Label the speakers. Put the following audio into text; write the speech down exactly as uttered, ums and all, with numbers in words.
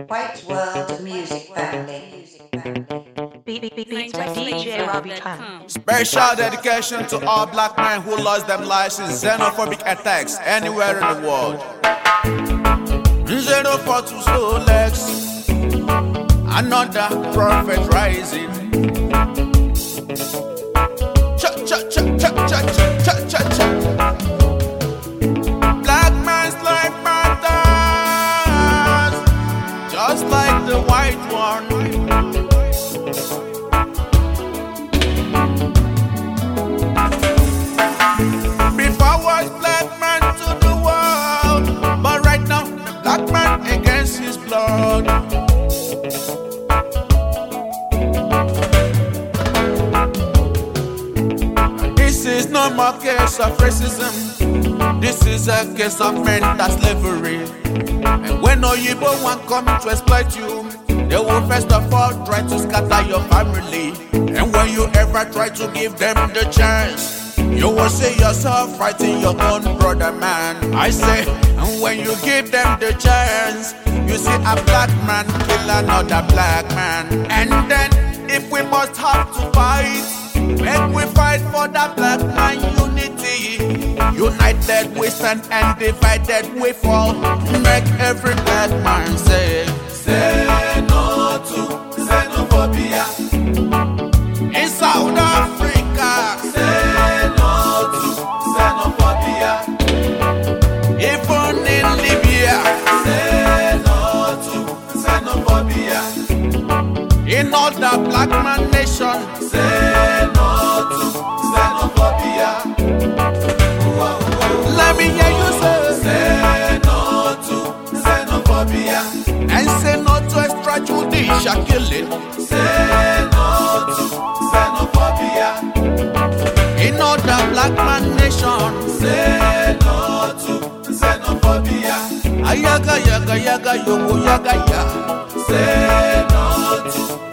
Speaker 1: White World Music Family.
Speaker 2: Beats by D J Robbie Khan.
Speaker 3: Special dedication to all black men who lost their lives in xenophobic attacks anywhere in the world. Xenophobe to slow legs, another prophet rising. Cha cha cha cha cha cha cha cha. Black man's life matters, just like the white one. Before was black man to the world, but right now the black man against his blood. This is no more case of racism. This is a case of mental slavery. And when Oyibo want come to exploit you, they will first of all try to scatter your family. And when you ever try to give them the chance, you will see yourself fighting your own brother, man. I say, and when you give them the chance, you see a black man kill another black man. And then, if we must have to fight, make we fight for that black man unity. United we stand and divided we fall. Make every black man say, say no to xenophobia. In South Africa, say no to xenophobia. Even in Libya, say no to xenophobia. In all the black man nation, say no to xenophobia. Let me hear you say, say no to xenophobia. And say no to extrajudicial killing. Say no to xenophobia. In all the black man nation, say no to xenophobia. Ayaga yaga yaga yogo yaga ya. Say no to